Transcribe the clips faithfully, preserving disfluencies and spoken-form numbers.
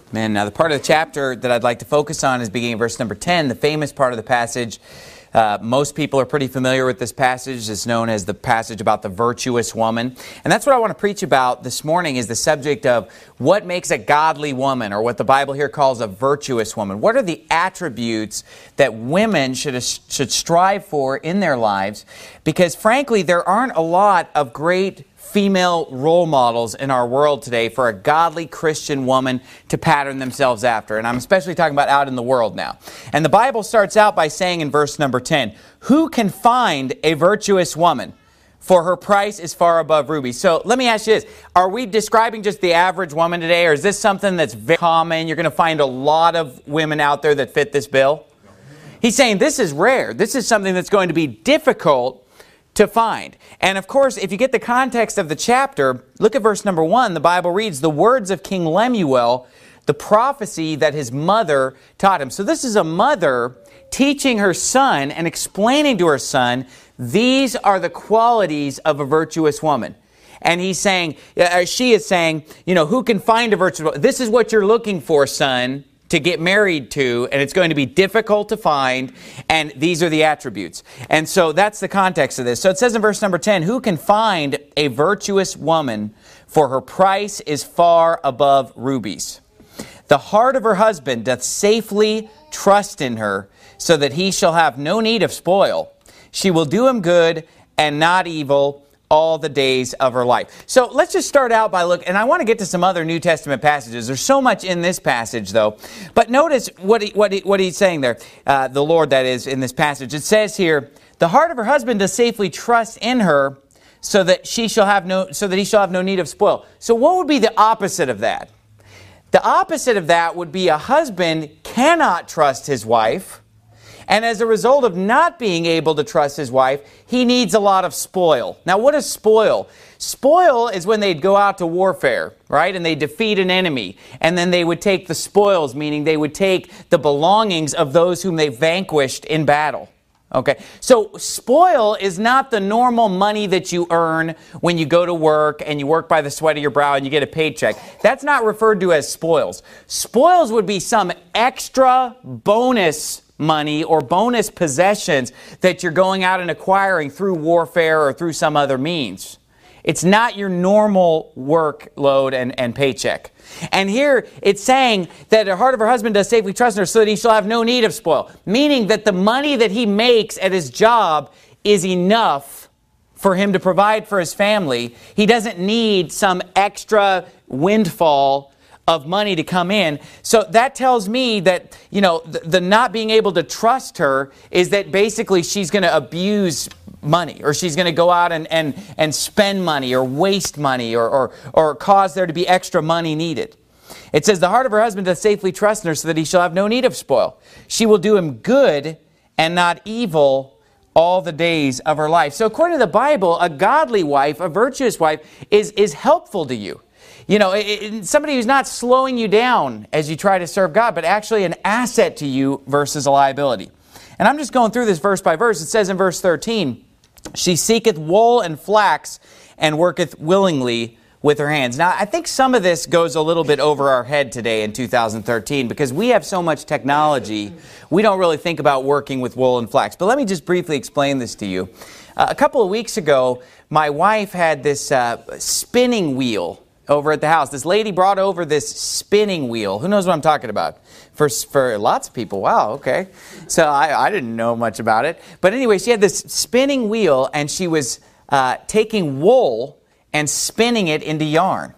Man, now the part of the chapter that I'd like to focus on is beginning verse number ten, the famous part of the passage. Uh, most people are pretty familiar with this passage. It's known as the passage about the virtuous woman. And that's what I want to preach about this morning, is the subject of what makes a godly woman, or what the Bible here calls a virtuous woman. What are the attributes that women should, should strive for in their lives? Because frankly, there aren't a lot of great female role models in our world today for a godly Christian woman to pattern themselves after. And I'm especially talking about out in the world now. And the Bible starts out by saying in verse number ten, "Who can find a virtuous woman? For her price is far above rubies." So let me ask you this. Are we describing just the average woman today, or is this something that's very common? You're going to find a lot of women out there that fit this bill? He's saying this is rare. This is something that's going to be difficult to find. And of course, if you get the context of the chapter, look at verse number one. The Bible reads, "The words of King Lemuel, the prophecy that his mother taught him." So this is a mother teaching her son and explaining to her son, these are the qualities of a virtuous woman. And he's saying, uh, she is saying, you know, who can find a virtuous woman? This is what you're looking for, son, to get married to, and it's going to be difficult to find, and these are the attributes. And so that's the context of this. So it says in verse number ten, "Who can find a virtuous woman? For her price is far above rubies. The heart of her husband doth safely trust in her, so that he shall have no need of spoil. She will do him good and not evil all the days of her life." So let's just start out by looking, and I want to get to some other New Testament passages. There's so much in this passage, though. But notice what he, what he, what he's saying there, uh, the Lord that is in this passage. It says here, "The heart of her husband does safely trust in her, so that she shall have no, so that he shall have no need of spoil." So what would be the opposite of that? The opposite of that would be a husband cannot trust his wife, and as a result of not being able to trust his wife, he needs a lot of spoil. Now, what is spoil? Spoil is when they'd go out to warfare, right? And they defeat an enemy. And then they would take the spoils, meaning they would take the belongings of those whom they vanquished in battle. Okay, so spoil is not the normal money that you earn when you go to work and you work by the sweat of your brow and you get a paycheck. That's not referred to as spoils. Spoils would be some extra bonus money or bonus possessions that you're going out and acquiring through warfare or through some other means. It's not your normal workload and, and paycheck. And here it's saying that the heart of her husband does safely trust in her, so that he shall have no need of spoil. Meaning that the money that he makes at his job is enough for him to provide for his family. He doesn't need some extra windfall of money to come in. So that tells me that, you know, the, the not being able to trust her is that basically she's going to abuse money, or she's going to go out and, and, and spend money or waste money, or, or, or cause there to be extra money needed. It says, "The heart of her husband doth safely trust in her, so that he shall have no need of spoil. She will do him good and not evil all the days of her life." So according to the Bible, a godly wife, a virtuous wife, is, is helpful to you. You know, it, it, somebody who's not slowing you down as you try to serve God, but actually an asset to you versus a liability. And I'm just going through this verse by verse. It says in verse thirteen, "She seeketh wool and flax, and worketh willingly with her hands." Now, I think some of this goes a little bit over our head today in two thousand thirteen, because we have so much technology, we don't really think about working with wool and flax. But let me just briefly explain this to you. Uh, a couple of weeks ago, my wife had this uh, spinning wheel over at the house. This lady brought over this spinning wheel. Who knows what I'm talking about? For, for lots of people. Wow, okay. So I, I didn't know much about it. But anyway, she had this spinning wheel, and she was uh, taking wool and spinning it into yarn.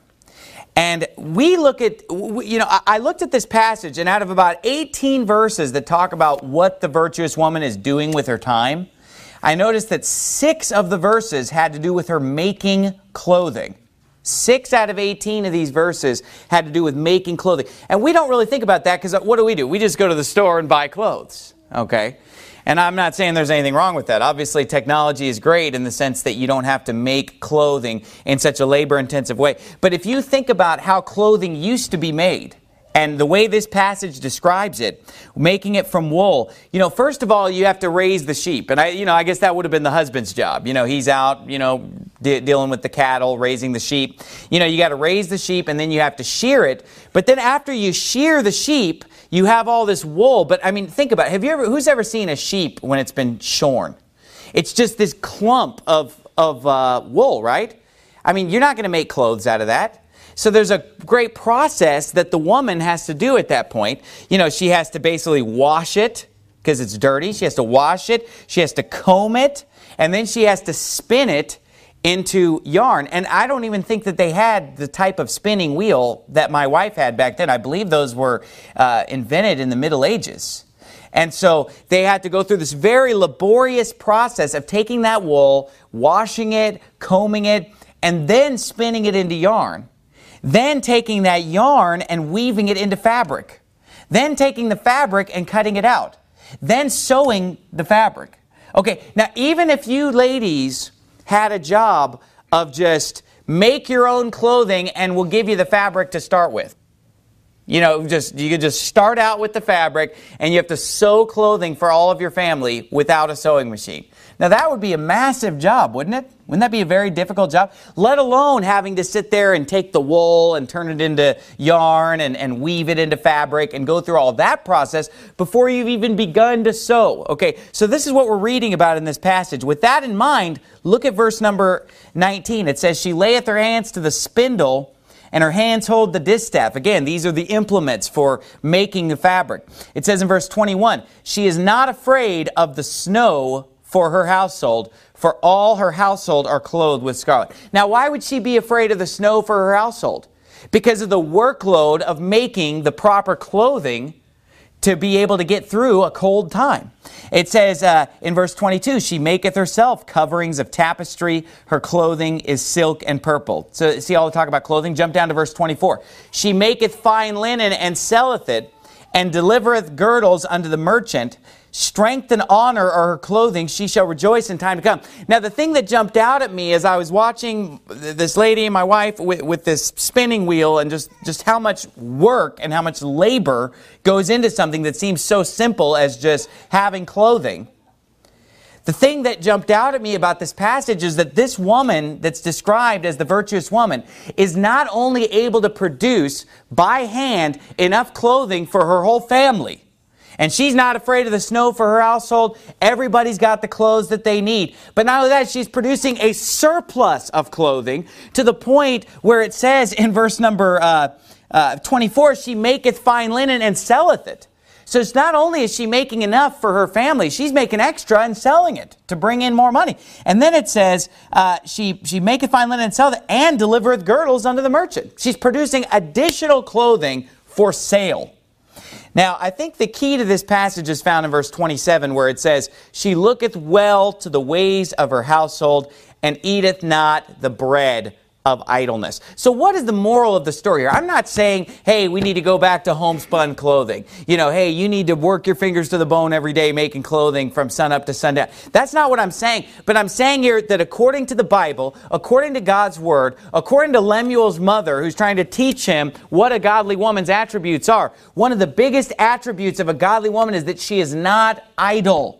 And we look at, you know, I looked at this passage, and out of about eighteen verses that talk about what the virtuous woman is doing with her time, I noticed that six of the verses had to do with her making clothing. Six out of eighteen of these verses had to do with making clothing. And we don't really think about that, because what do we do? We just go to the store and buy clothes, okay? And I'm not saying there's anything wrong with that. Obviously, technology is great in the sense that you don't have to make clothing in such a labor-intensive way. But if you think about how clothing used to be made, and the way this passage describes it, making it from wool, you know, first of all, you have to raise the sheep. And I, you know, I guess that would have been the husband's job. You know, he's out, you know, de- dealing with the cattle, raising the sheep. You know, you got to raise the sheep and then you have to shear it. But then after you shear the sheep, you have all this wool. But I mean, think about it. Have you ever, who's ever seen a sheep when it's been shorn? It's just this clump of, of uh, wool, right? I mean, you're not going to make clothes out of that. So there's a great process that the woman has to do at that point. You know, she has to basically wash it because it's dirty. She has to wash it. She has to comb it. And then she has to spin it into yarn. And I don't even think that they had the type of spinning wheel that my wife had back then. I believe those were uh, invented in the Middle Ages. And so they had to go through this very laborious process of taking that wool, washing it, combing it, and then spinning it into yarn. Then taking that yarn and weaving it into fabric. Then taking the fabric and cutting it out. Then sewing the fabric. Okay, now even if you ladies had a job of just make your own clothing and we'll give you the fabric to start with. You know, just you could just start out with the fabric and you have to sew clothing for all of your family without a sewing machine. Now that would be a massive job, wouldn't it? Wouldn't that be a very difficult job? Let alone having to sit there and take the wool and turn it into yarn and, and weave it into fabric and go through all that process before you've even begun to sew. Okay, so this is what we're reading about in this passage. With that in mind, look at verse number nineteen. It says, "She layeth her hands to the spindle, and her hands hold the distaff." Again, these are the implements for making the fabric. It says in verse twenty-one, "She is not afraid of the snow for her household, for all her household are clothed with scarlet." Now, why would she be afraid of the snow for her household? Because of the workload of making the proper clothing to be able to get through a cold time. It says uh, in verse twenty-two, "She maketh herself coverings of tapestry. Her clothing is silk and purple." So see all the talk about clothing? Jump down to verse twenty-four. "She maketh fine linen and selleth it, and delivereth girdles unto the merchant. Strength and honor are her clothing. She shall rejoice in time to come." Now, the thing that jumped out at me as I was watching this lady and my wife with, with this spinning wheel and just, just how much work and how much labor goes into something that seems so simple as just having clothing. The thing that jumped out at me about this passage is that this woman that's described as the virtuous woman is not only able to produce by hand enough clothing for her whole family. And she's not afraid of the snow for her household. Everybody's got the clothes that they need. But not only that, she's producing a surplus of clothing to the point where it says in verse number uh, uh, twenty-four, "She maketh fine linen and selleth it." So it's not only is she making enough for her family, she's making extra and selling it to bring in more money. And then it says, uh, she, she maketh fine linen and selleth it, and delivereth girdles unto the merchant. She's producing additional clothing for sale. Now, I think the key to this passage is found in verse twenty-seven, where it says, "She looketh well to the ways of her household, and eateth not the bread of idleness." So what is the moral of the story here? I'm not saying, hey, we need to go back to homespun clothing. You know, hey, you need to work your fingers to the bone every day making clothing from sunup to sundown. That's not what I'm saying. But I'm saying here that according to the Bible, according to God's Word, according to Lemuel's mother, who's trying to teach him what a godly woman's attributes are, one of the biggest attributes of a godly woman is that she is not idle.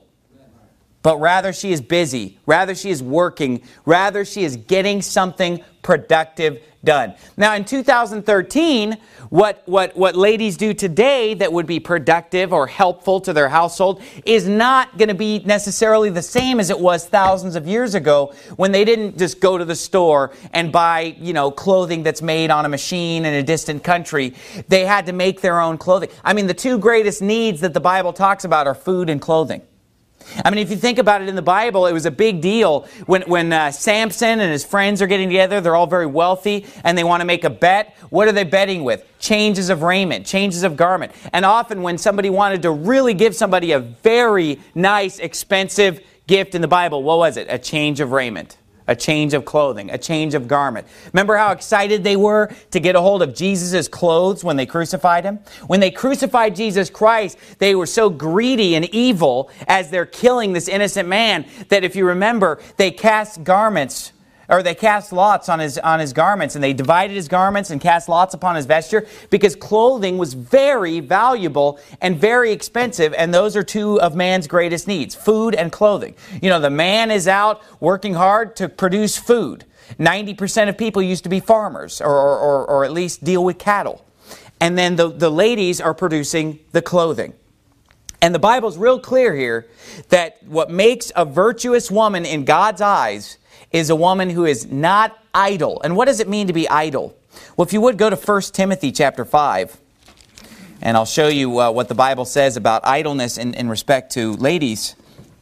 But rather she is busy, rather she is working, rather she is getting something productive done. Now in two thousand thirteen, what, what, what ladies do today that would be productive or helpful to their household is not going to be necessarily the same as it was thousands of years ago when they didn't just go to the store and buy, you know, clothing that's made on a machine in a distant country. They had to make their own clothing. I mean, the two greatest needs that the Bible talks about are food and clothing. I mean, if you think about it in the Bible, it was a big deal when, when uh, Samson and his friends are getting together. They're all very wealthy and they want to make a bet. What are they betting with? Changes of raiment, changes of garment. And often when somebody wanted to really give somebody a very nice, expensive gift in the Bible, what was it? A change of raiment. A change of clothing, a change of garment. Remember how excited they were to get a hold of Jesus' clothes when they crucified Him? When they crucified Jesus Christ, they were so greedy and evil as they're killing this innocent man that if you remember, they cast garments, or they cast lots on his, on his garments, and they divided his garments and cast lots upon his vesture, because clothing was very valuable and very expensive, and those are two of man's greatest needs, food and clothing. You know, the man is out working hard to produce food. ninety percent of people used to be farmers, or, or, or at least deal with cattle. And then the, the ladies are producing the clothing. And the Bible's real clear here that what makes a virtuous woman in God's eyes is a woman who is not idle. And what does it mean to be idle? Well, if you would go to First Timothy chapter five, and I'll show you uh, what the Bible says about idleness in, in respect to ladies.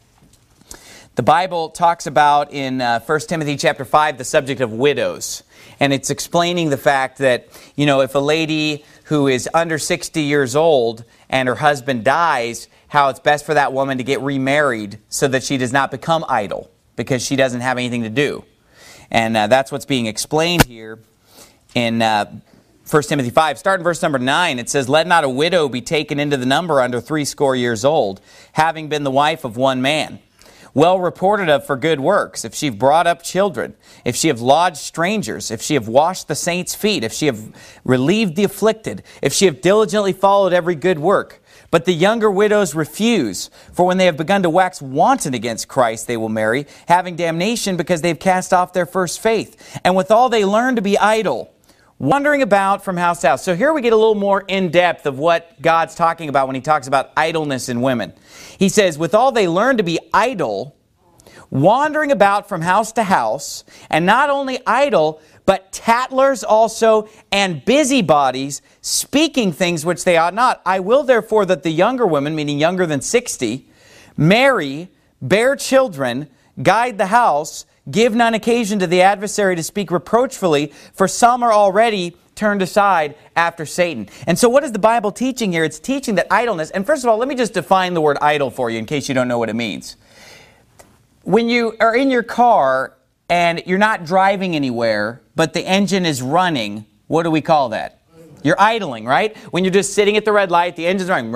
The Bible talks about in uh, First Timothy chapter five the subject of widows. And it's explaining the fact that, you know, if a lady who is under sixty years old and her husband dies, how it's best for that woman to get remarried so that she does not become idle because she doesn't have anything to do. And uh, that's what's being explained here in uh, First Timothy five. Start in verse number nine. It says, "Let not a widow be taken into the number under threescore years old, having been the wife of one man, well reported of for good works, if she have brought up children, if she have lodged strangers, if she have washed the saints' feet, if she have relieved the afflicted, if she have diligently followed every good work. But the younger widows refuse, for when they have begun to wax wanton against Christ, they will marry, having damnation because they have cast off their first faith. And withal they learn to be idle, wandering about from house to house." So here we get a little more in depth of what God's talking about when he talks about idleness in women. He says, "Withal they learn to be idle, wandering about from house to house, and not only idle, but tattlers also, and busybodies, speaking things which they ought not. I will therefore that the younger women," meaning younger than sixty, "marry, bear children, guide the house, give none occasion to the adversary to speak reproachfully, for some are already turned aside after Satan." And so what is the Bible teaching here? It's teaching that idleness, and first of all, let me just define the word idle for you in case you don't know what it means. When you are in your car and you're not driving anywhere, but the engine is running, what do we call that? You're idling, right? When you're just sitting at the red light, the engine's running,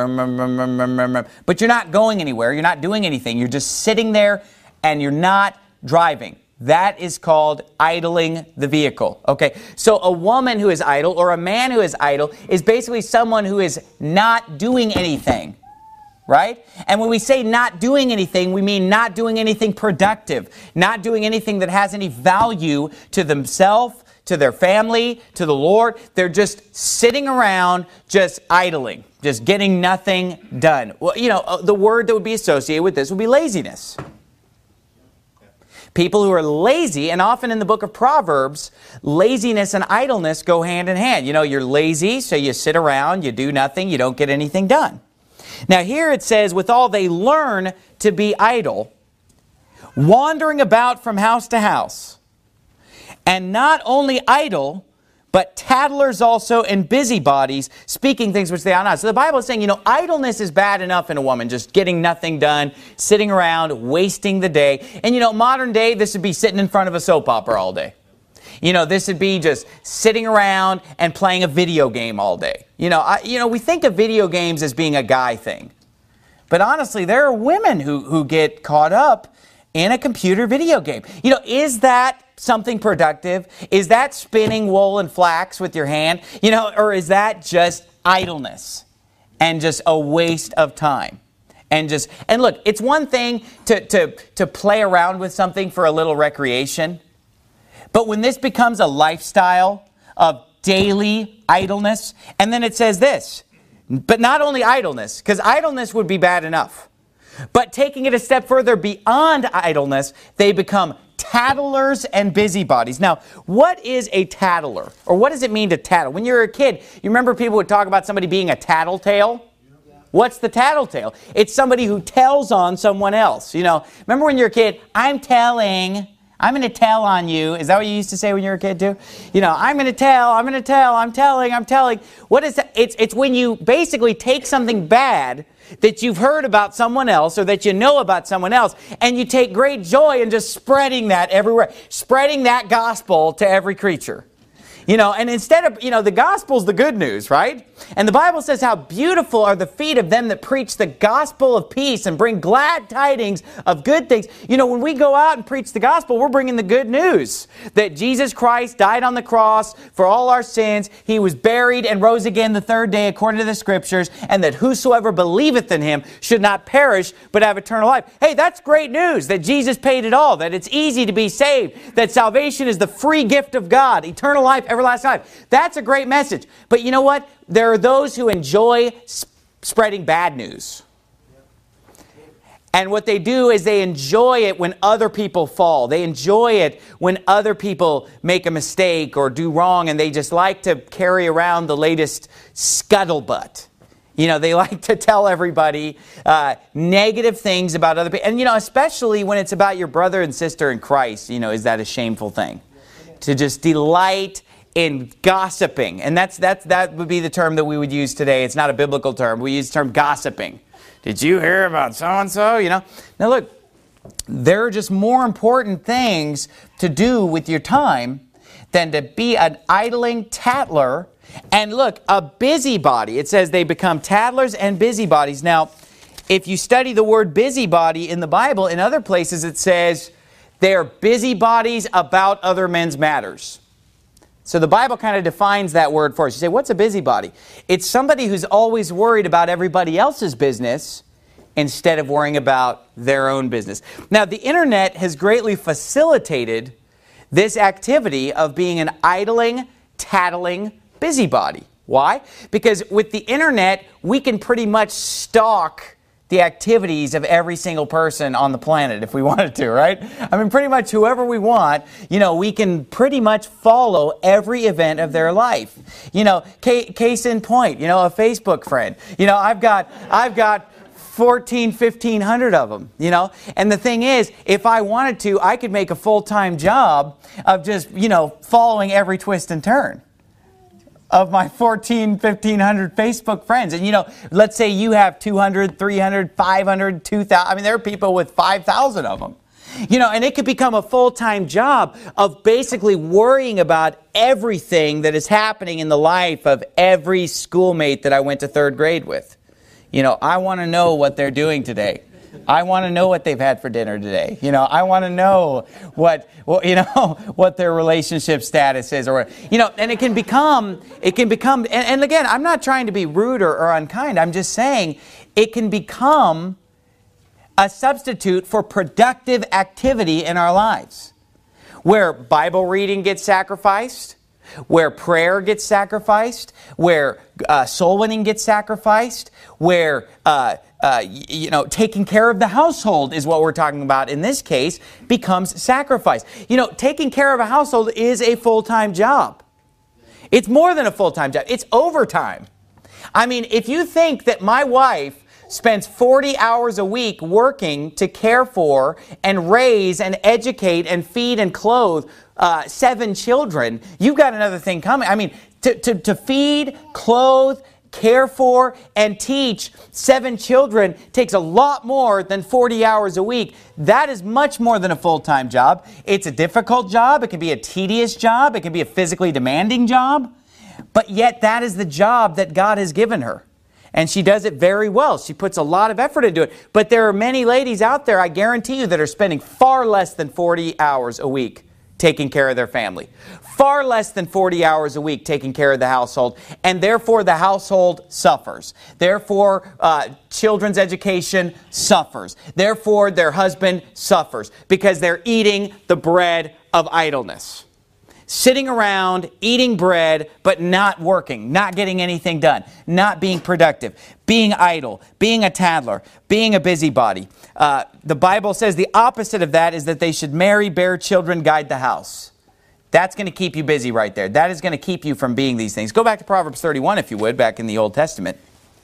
but you're not going anywhere, you're not doing anything, you're just sitting there and you're not driving. That is called idling the vehicle. Okay, so a woman who is idle or a man who is idle is basically someone who is not doing anything, right? And when we say not doing anything, we mean not doing anything productive, not doing anything that has any value to themselves, to their family, to the Lord. They're just sitting around, just idling, just getting nothing done. Well, you know, the word that would be associated with this would be laziness. People who are lazy, and often in the book of Proverbs, laziness and idleness go hand in hand. You know, you're lazy, so you sit around, you do nothing, you don't get anything done. Now here it says, "Withal they learn to be idle, wandering about from house to house, and not only idle, but tattlers also and busybodies, speaking things which they ought not." So the Bible is saying, you know, idleness is bad enough in a woman, just getting nothing done, sitting around, wasting the day. And you know, modern day, this would be sitting in front of a soap opera all day. You know, this would be just sitting around and playing a video game all day. You know, I, you know, we think of video games as being a guy thing. But honestly, there are women who, who get caught up in a computer video game. You know, is that something productive? Is that spinning wool and flax with your hand? You know, or is that just idleness and just a waste of time? And just, and look, it's one thing to, to, to play around with something for a little recreation. But when this becomes a lifestyle of daily idleness, and then it says this, but not only idleness, because idleness would be bad enough, but taking it a step further beyond idleness, they become tattlers and busybodies. Now, what is a tattler? Or what does it mean to tattle? When you were a kid, you remember people would talk about somebody being a tattletale? What's the tattletale? It's somebody who tells on someone else. You know, remember when you're a kid, I'm telling, I'm going to tell on you. Is that what you used to say when you were a kid too? You know, I'm going to tell, I'm going to tell, I'm telling, I'm telling. What is that? It's, it's when you basically take something bad that you've heard about someone else or that you know about someone else, and you take great joy in just spreading that everywhere, spreading that gospel to every creature. You know, and instead of, you know, the gospel's the good news, right? And the Bible says how beautiful are the feet of them that preach the gospel of peace and bring glad tidings of good things. You know, when we go out and preach the gospel, we're bringing the good news that Jesus Christ died on the cross for all our sins. He was buried and rose again the third day according to the Scriptures, and that whosoever believeth in Him should not perish but have eternal life. Hey, that's great news that Jesus paid it all, that it's easy to be saved, that salvation is the free gift of God, eternal life, everlasting life. That's a great message. But you know what? There are those who enjoy sp- spreading bad news. And what they do is they enjoy it when other people fall. They enjoy it when other people make a mistake or do wrong, and they just like to carry around the latest scuttlebutt. You know, they like to tell everybody uh, negative things about other people. And, you know, especially when it's about your brother and sister in Christ, you know, is that a shameful thing? To just delight in gossiping. And that's, that's, that would be the term that we would use today. It's not a biblical term. We use the term gossiping. Did you hear about so-and-so? You know. Now look, there are just more important things to do with your time than to be an idling tattler. And look, a busybody. It says they become tattlers and busybodies. Now, if you study the word busybody in the Bible, in other places it says they are busybodies about other men's matters. So the Bible kind of defines that word for us. You say, what's a busybody? It's somebody who's always worried about everybody else's business instead of worrying about their own business. Now, the internet has greatly facilitated this activity of being an idling, tattling busybody. Why? Because with the internet, we can pretty much stalk the activities of every single person on the planet if we wanted to, right? I mean, pretty much whoever we want, you know, we can pretty much follow every event of their life. You know, case in point, you know, a Facebook friend. You know, I've got, I've got fourteen, fifteen hundred of them, you know. And the thing is, if I wanted to, I could make a full-time job of just, you know, following every twist and turn of my fourteen, fifteen hundred Facebook friends. And, you know, let's say you have two hundred, three hundred, five hundred, two thousand. I mean, there are people with five thousand of them. You know, and it could become a full-time job of basically worrying about everything that is happening in the life of every schoolmate that I went to third grade with. You know, I want to know what they're doing today. I want to know what they've had for dinner today. You know, I want to know what, what you know, what their relationship status is, or you know, and it can become, it can become, and, and again, I'm not trying to be rude or, or unkind. I'm just saying it can become a substitute for productive activity in our lives, where Bible reading gets sacrificed, where prayer gets sacrificed, where uh, soul winning gets sacrificed, where uh, uh, you know, taking care of the household is what we're talking about in this case, becomes sacrifice. You know, taking care of a household is a full-time job. It's more than a full-time job. It's overtime. I mean, if you think that my wife spends forty hours a week working to care for and raise and educate and feed and clothe uh, seven children, you've got another thing coming. I mean, to, to, to feed, clothe, care for, and teach seven children takes a lot more than forty hours a week. That is much more than a full-time job. It's a difficult job. It can be a tedious job. It can be a physically demanding job. But yet that is the job that God has given her. And she does it very well. She puts a lot of effort into it. But there are many ladies out there, I guarantee you, that are spending far less than forty hours a week taking care of their family. Far less than forty hours a week taking care of the household. And therefore the household suffers. Therefore uh, children's education suffers. Therefore their husband suffers. Because they're eating the bread of idleness. Sitting around, eating bread, but not working, not getting anything done, not being productive, being idle, being a tattler, being a busybody. Uh, the Bible says the opposite of that is that they should marry, bear children, guide the house. That's going to keep you busy right there. That is going to keep you from being these things. Go back to Proverbs thirty-one, if you would, back in the Old Testament.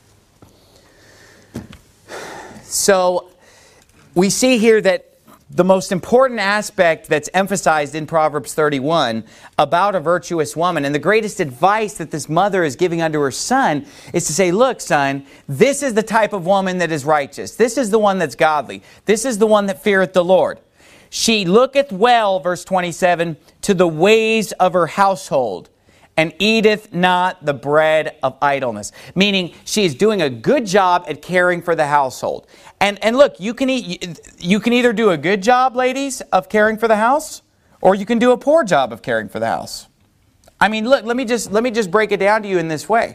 So we see here that the most important aspect that's emphasized in Proverbs thirty-one about a virtuous woman, and the greatest advice that this mother is giving unto her son, is to say, look, son, this is the type of woman that is righteous. This is the one that's godly. This is the one that feareth the Lord. She looketh well, verse twenty-seven, to the ways of her household, and eateth not the bread of idleness. Meaning, she is doing a good job at caring for the household. And, and look, you can, eat, you can either do a good job, ladies, of caring for the house, or you can do a poor job of caring for the house. I mean, look, let me just, let me just break it down to you in this way.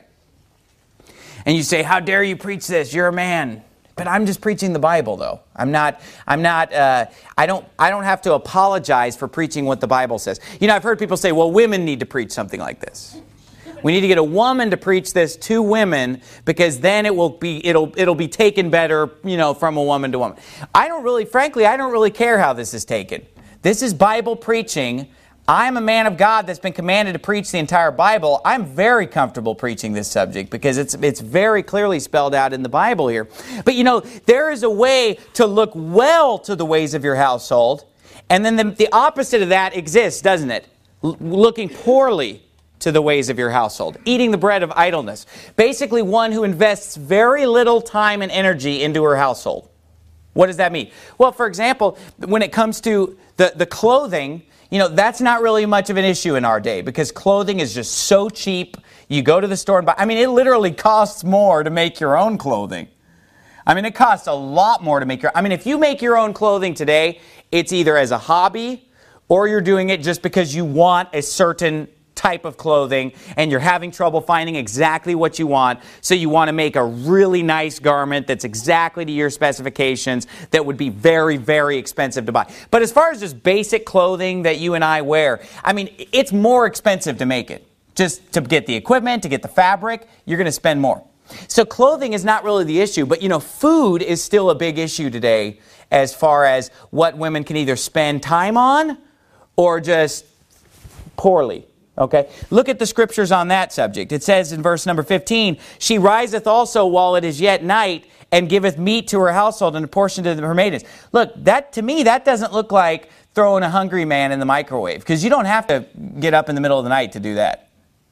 And you say, how dare you preach this? You're a man. But I'm just preaching the Bible, though. I'm not, I'm not, uh, I don't, I don't have to apologize for preaching what the Bible says. You know, I've heard people say, well, women need to preach something like this. We need to get a woman to preach this to women because then it will be, it'll, it'll be taken better, you know, from a woman to woman. I don't really, frankly, I don't really care how this is taken. This is Bible preaching. I'm a man of God that's been commanded to preach the entire Bible. I'm very comfortable preaching this subject because it's it's very clearly spelled out in the Bible here. But you know, there is a way to look well to the ways of your household, and then the, the opposite of that exists, doesn't it? L- looking poorly to the ways of your household. Eating the bread of idleness. Basically one who invests very little time and energy into her household. What does that mean? Well, for example, when it comes to the, the clothing, you know, that's not really much of an issue in our day because clothing is just so cheap. You go to the store and buy. I mean, it literally costs more to make your own clothing. I mean, it costs a lot more to make your... I mean, if you make your own clothing today, it's either as a hobby or you're doing it just because you want a certain type of clothing and you're having trouble finding exactly what you want. So you want to make a really nice garment that's exactly to your specifications that would be very, very expensive to buy. But as far as just basic clothing that you and I wear, I mean, it's more expensive to make it. Just to get the equipment, to get the fabric, you're going to spend more. So clothing is not really the issue, but you know, food is still a big issue today as far as what women can either spend time on or just poorly. Okay, look at the scriptures on that subject. It says in verse number fifteen, she riseth also while it is yet night and giveth meat to her household and a portion to her maidens. Look, that to me, that doesn't look like throwing a hungry man in the microwave because you don't have to get up in the middle of the night to do that.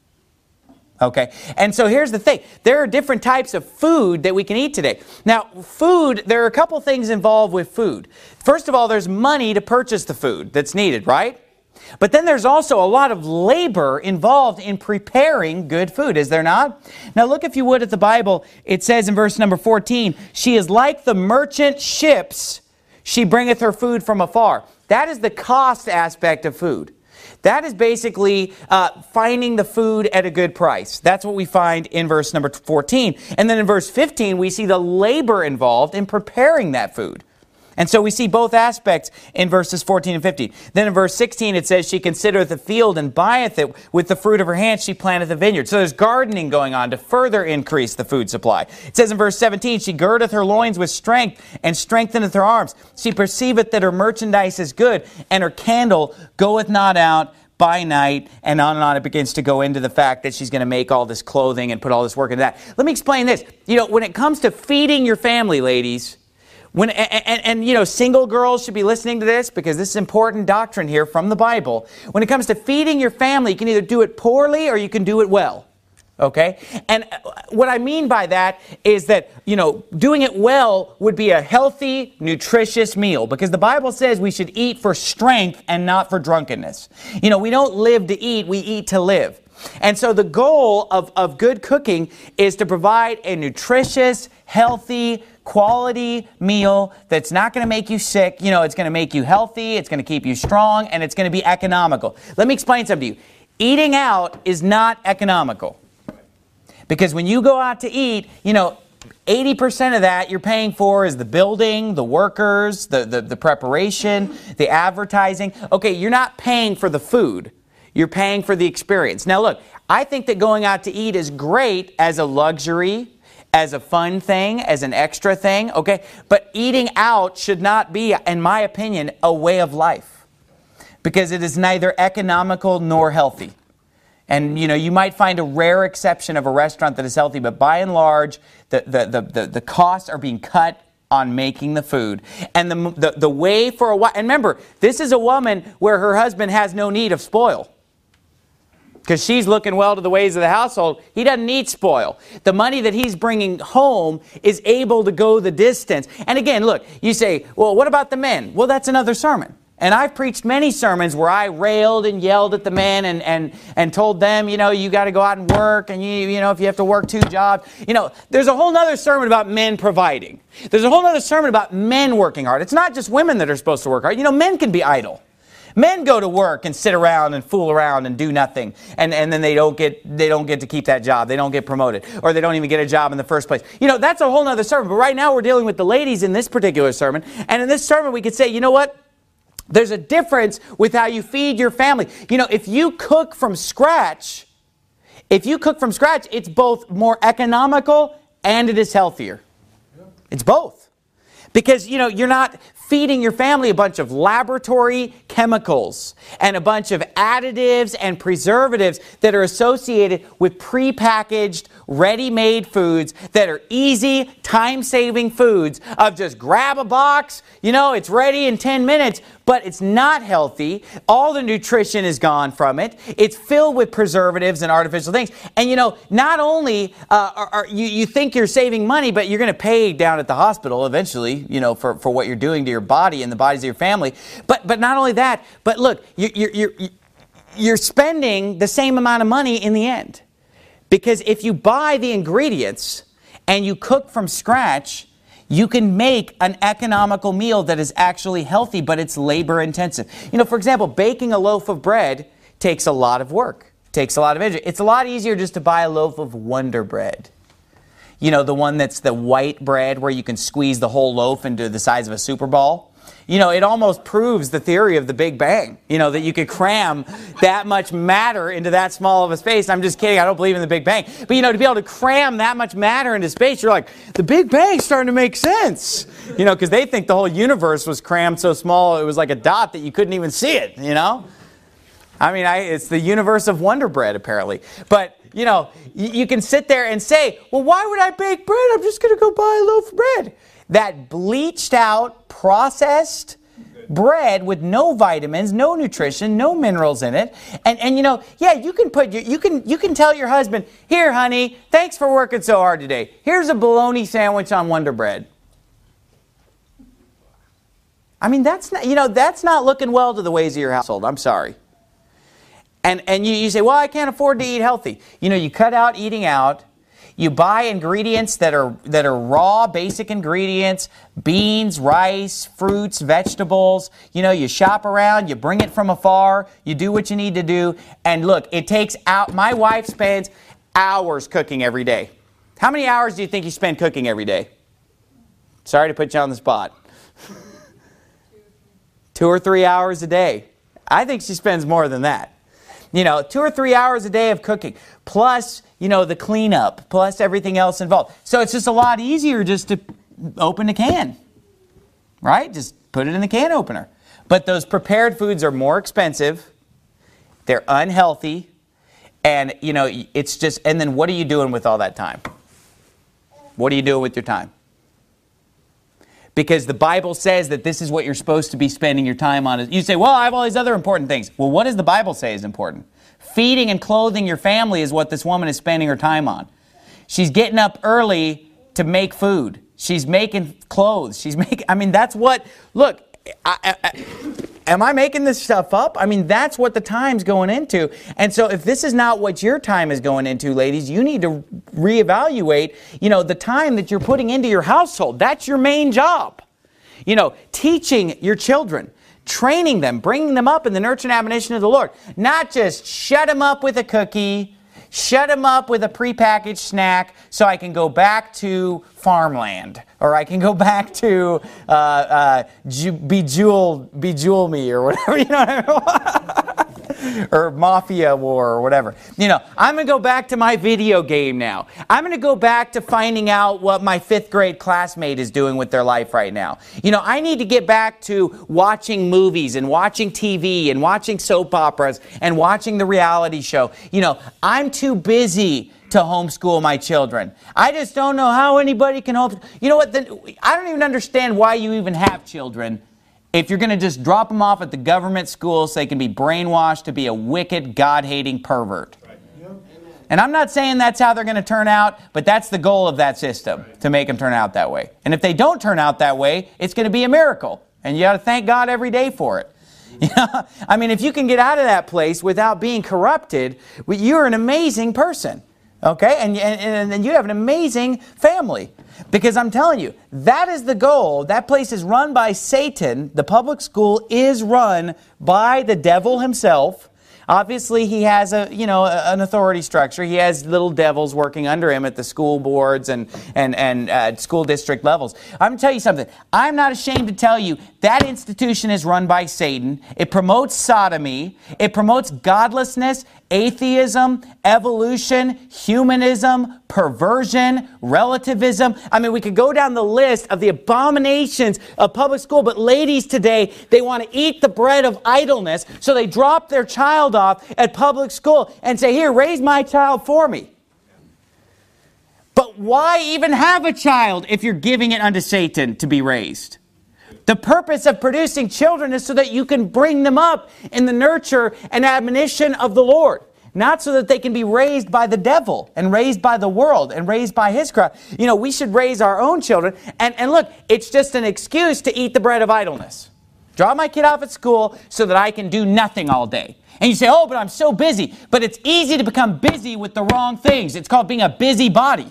Okay, and so here's the thing. There are different types of food that we can eat today. Now, food, there are a couple things involved with food. First of all, there's money to purchase the food that's needed, right? But then there's also a lot of labor involved in preparing good food, is there not? Now look, if you would, at the Bible. It says in verse number fourteen, she is like the merchant ships, she bringeth her food from afar. That is the cost aspect of food. That is basically uh, finding the food at a good price. That's what we find in verse number fourteen. And then in verse fifteen, we see the labor involved in preparing that food. And so we see both aspects in verses fourteen and fifteen. Then in verse sixteen it says, she considereth the field and buyeth it. With the fruit of her hands she planteth a vineyard. So there's gardening going on to further increase the food supply. It says in verse seventeen, she girdeth her loins with strength and strengtheneth her arms. She perceiveth that her merchandise is good and her candle goeth not out by night, and on and on. It begins to go into the fact that she's going to make all this clothing and put all this work into that. Let me explain this. You know, when it comes to feeding your family, ladies, When, and, and, and, you know, single girls should be listening to this because this is important doctrine here from the Bible. When it comes to feeding your family, you can either do it poorly or you can do it well. Okay? And what I mean by that is that, you know, doing it well would be a healthy, nutritious meal because the Bible says we should eat for strength and not for drunkenness. You know, we don't live to eat, we eat to live. And so the goal of, of good cooking is to provide a nutritious, healthy, quality meal that's not going to make you sick. You know, it's going to make you healthy, it's going to keep you strong, and it's going to be economical. Let me explain something to you. Eating out is not economical. Because when you go out to eat, you know, eighty percent of that you're paying for is the building, the workers, the, the, the preparation, the advertising. Okay, you're not paying for the food. You're paying for the experience. Now look, I think that going out to eat is great as a luxury, as a fun thing, as an extra thing, okay? But eating out should not be, in my opinion, a way of life. Because it is neither economical nor healthy. And, you know, you might find a rare exception of a restaurant that is healthy, but by and large, the, the, the, the, the costs are being cut on making the food. And the, the, the way for a wife, and remember, this is a woman where her husband has no need of spoil. Because she's looking well to the ways of the household. He doesn't need spoil. The money that he's bringing home is able to go the distance. And again, look, you say, well, what about the men? Well, that's another sermon. And I've preached many sermons where I railed and yelled at the men and, and, and told them, you know, you got to go out and work, and, you, you know, if you have to work two jobs. You know, there's a whole nother sermon about men providing. There's a whole other sermon about men working hard. It's not just women that are supposed to work hard. You know, men can be idle. Men go to work and sit around and fool around and do nothing, and, and then they don't get they don't get to keep that job. They don't get promoted, or they don't even get a job in the first place. You know, that's a whole other sermon. But right now we're dealing with the ladies in this particular sermon. And in this sermon we could say, you know what? There's a difference with how you feed your family. You know, if you cook from scratch, if you cook from scratch, it's both more economical and it is healthier. It's both. Because, you know, you're not feeding your family a bunch of laboratory chemicals and a bunch of additives and preservatives that are associated with prepackaged, ready-made foods that are easy, time-saving foods of just grab a box, you know, it's ready in ten minutes, but it's not healthy. All the nutrition is gone from it. It's filled with preservatives and artificial things. And, you know, not only uh, are, are you, you think you're saving money, but you're going to pay down at the hospital eventually, you know, for, for what you're doing to your body and the bodies of your family. But but not only that, but look, you, you're, you're, you're spending the same amount of money in the end. Because if you buy the ingredients and you cook from scratch, you can make an economical meal that is actually healthy, but it's labor intensive. You know, for example, baking a loaf of bread takes a lot of work, takes a lot of energy. It's a lot easier just to buy a loaf of Wonder Bread. You know, the one that's the white bread where you can squeeze the whole loaf into the size of a Super Bowl. You know, it almost proves the theory of the Big Bang, you know, that you could cram that much matter into that small of a space. I'm just kidding. I don't believe in the Big Bang. But, you know, to be able to cram that much matter into space, you're like, the Big Bang's starting to make sense. You know, because they think the whole universe was crammed so small it was like a dot that you couldn't even see it, you know. I mean, I, it's the universe of Wonder Bread, apparently. But, you know, you, you can sit there and say, well, why would I bake bread? I'm just going to go buy a loaf of bread. That bleached out, processed bread with no vitamins, no nutrition, no minerals in it. And and you know, yeah, you can put your, you can you can tell your husband, "Here, honey, thanks for working so hard today. Here's a bologna sandwich on Wonder Bread." I mean, that's not, you know, that's not looking well to the ways of your household. I'm sorry. And and you, you say, "Well, I can't afford to eat healthy." You know, you cut out eating out. You buy ingredients that are that are raw, basic ingredients, beans, rice, fruits, vegetables. You know, you shop around, you bring it from afar, you do what you need to do. And look, it takes out, my wife spends hours cooking every day. How many hours do you think you spend cooking every day? Sorry to put you on the spot. Two or three hours a day. I think she spends more than that. You know, two or three hours a day of cooking, plus, you know, the cleanup, plus everything else involved. So it's just a lot easier just to open a can, right? Just put it in the can opener. But those prepared foods are more expensive, they're unhealthy, and, you know, it's just, and then what are you doing with all that time? What are you doing with your time? Because the Bible says that this is what you're supposed to be spending your time on. You say, well, I have all these other important things. Well, what does the Bible say is important? Feeding and clothing your family is what this woman is spending her time on. She's getting up early to make food. She's making clothes. She's making, I mean, that's what, look, I, I, I, am I making this stuff up? I mean, that's what the time's going into. And so if this is not what your time is going into, ladies, you need to reevaluate, you know, the time that you're putting into your household. That's your main job. You know, teaching your children, training them, bringing them up in the nurture and admonition of the Lord. Not just shut them up with a cookie, shut them up with a prepackaged snack so I can go back to farmland, or I can go back to uh, uh, bejewel, bejewel me, or whatever, you know what I mean? Or Mafia War, or whatever. You know, I'm going to go back to my video game now. I'm going to go back to finding out what my fifth grade classmate is doing with their life right now. You know, I need to get back to watching movies and watching T V and watching soap operas and watching the reality show. You know, I'm too busy to homeschool my children. I just don't know how anybody can homeschool. You know what? The, I don't even understand why you even have children if you're going to just drop them off at the government school so they can be brainwashed to be a wicked, God-hating pervert. Right. Yep. And I'm not saying that's how they're going to turn out, but that's the goal of that system, right, to make them turn out that way. And if they don't turn out that way, it's going to be a miracle. And you got to thank God every day for it. You know? I mean, if you can get out of that place without being corrupted, you're an amazing person. Okay? And, and, and you have an amazing family. Because I'm telling you, that is the goal. That place is run by Satan. The public school is run by the devil himself. Obviously, he has a you know an authority structure. He has little devils working under him at the school boards and and and uh, school district levels. I'm going to tell you something. I'm not ashamed to tell you that institution is run by Satan. It promotes sodomy. It promotes godlessness, atheism, evolution, humanism, perversion, relativism. I mean, we could go down the list of the abominations of public school, but ladies today, they want to eat the bread of idleness, so they drop their child off at public school and say, here, raise my child for me. But why even have a child if you're giving it unto Satan to be raised? The purpose of producing children is so that you can bring them up in the nurture and admonition of the Lord. Not so that they can be raised by the devil and raised by the world and raised by his crowd. You know, we should raise our own children. And, and look, it's just an excuse to eat the bread of idleness. Drop my kid off at school so that I can do nothing all day. And you say, oh, but I'm so busy. But it's easy to become busy with the wrong things. It's called being a busybody.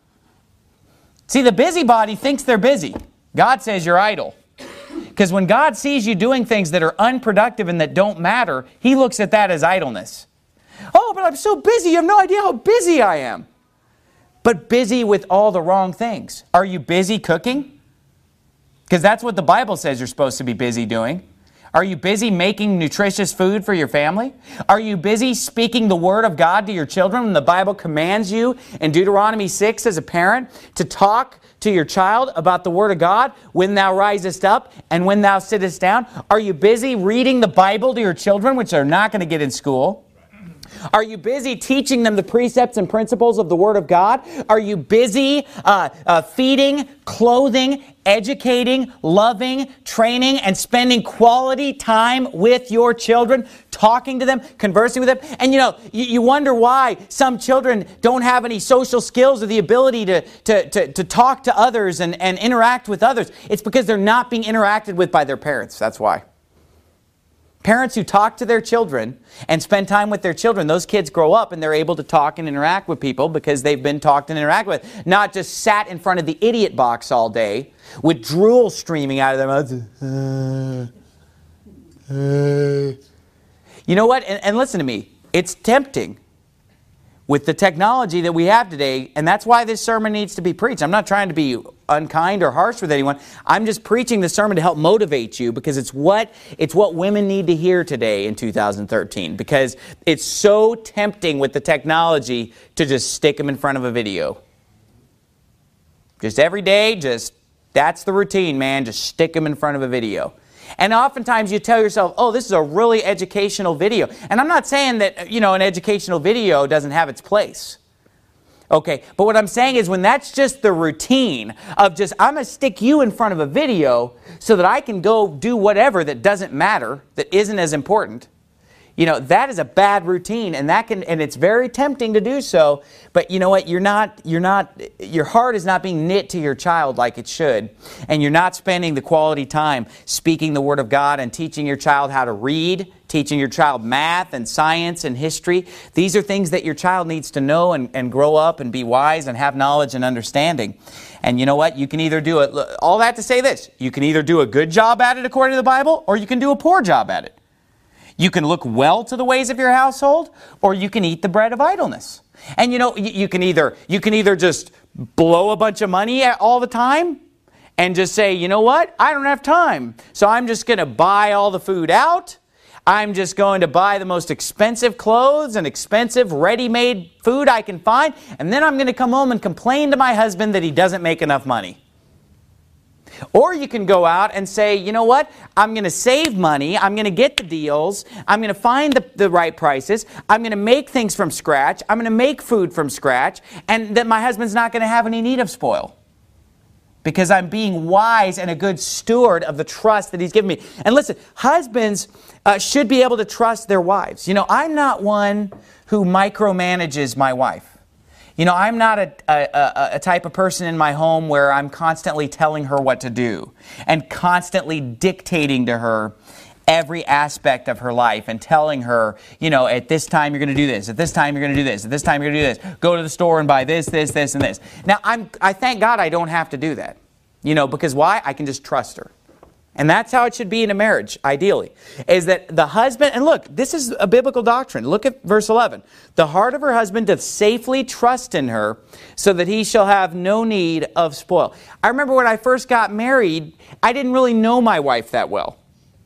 See, the busybody thinks they're busy. God says you're idle. Because when God sees you doing things that are unproductive and that don't matter, He looks at that as idleness. Oh, but I'm so busy. You have no idea how busy I am. But busy with all the wrong things. Are you busy cooking? Because that's what the Bible says you're supposed to be busy doing. Are you busy making nutritious food for your family? Are you busy speaking the Word of God to your children when the Bible commands you in Deuteronomy six as a parent to talk to your child about the Word of God when thou risest up and when thou sittest down? Are you busy reading the Bible to your children, which they're not going to get in school? Are you busy teaching them the precepts and principles of the Word of God? Are you busy uh, uh, feeding, clothing, educating, loving, training, and spending quality time with your children, talking to them, conversing with them? And you know, you, you wonder why some children don't have any social skills or the ability to, to, to, to talk to others and, and interact with others. It's because they're not being interacted with by their parents. That's why. Parents who talk to their children and spend time with their children, those kids grow up and they're able to talk and interact with people because they've been talked and interacted with. Not just sat in front of the idiot box all day with drool streaming out of their mouths. Uh, uh. You know what? And, and listen to me. It's tempting with the technology that we have today, and that's why this sermon needs to be preached. I'm not trying to be unkind or harsh with anyone. I'm just preaching the sermon to help motivate you because it's what it's what women need to hear today in two thousand thirteen, because it's so tempting with the technology to just stick them in front of a video. Just every day, just that's the routine, man. Just stick them in front of a video. And oftentimes you tell yourself, oh, this is a really educational video. And I'm not saying that, you know, an educational video doesn't have its place. Okay, but what I'm saying is when that's just the routine of just, I'm going to stick you in front of a video so that I can go do whatever that doesn't matter, that isn't as important. You know, that is a bad routine, and that can, and it's very tempting to do so. But you know what? You're not, you're not, your heart is not being knit to your child like it should, and you're not spending the quality time speaking the Word of God and teaching your child how to read, teaching your child math and science and history. These are things that your child needs to know and, and grow up and be wise and have knowledge and understanding. And you know what? You can either do it. All that to say this: you can either do a good job at it according to the Bible, or you can do a poor job at it. You can look well to the ways of your household, or you can eat the bread of idleness. And you know, you, you can either you can either just blow a bunch of money all the time and just say, you know what, I don't have time, so I'm just going to buy all the food out. I'm just going to buy the most expensive clothes and expensive ready-made food I can find, and then I'm going to come home and complain to my husband that he doesn't make enough money. Or you can go out and say, you know what, I'm going to save money, I'm going to get the deals, I'm going to find the, the right prices, I'm going to make things from scratch, I'm going to make food from scratch, and that my husband's not going to have any need of spoil. Because I'm being wise and a good steward of the trust that He's given me. And listen, husbands uh, should be able to trust their wives. You know, I'm not one who micromanages my wife. You know, I'm not a, a, a type of person in my home where I'm constantly telling her what to do and constantly dictating to her every aspect of her life and telling her, you know, at this time you're going to do this, at this time you're going to do this, at this time you're going to do this. Go to the store and buy this, this, this, and this. Now, I'm, I thank God I don't have to do that. You know, because why? I can just trust her. And that's how it should be in a marriage, ideally, is that the husband, and look, this is a biblical doctrine. Look at verse eleven. The heart of her husband doth safely trust in her, so that he shall have no need of spoil. I remember when I first got married, I didn't really know my wife that well.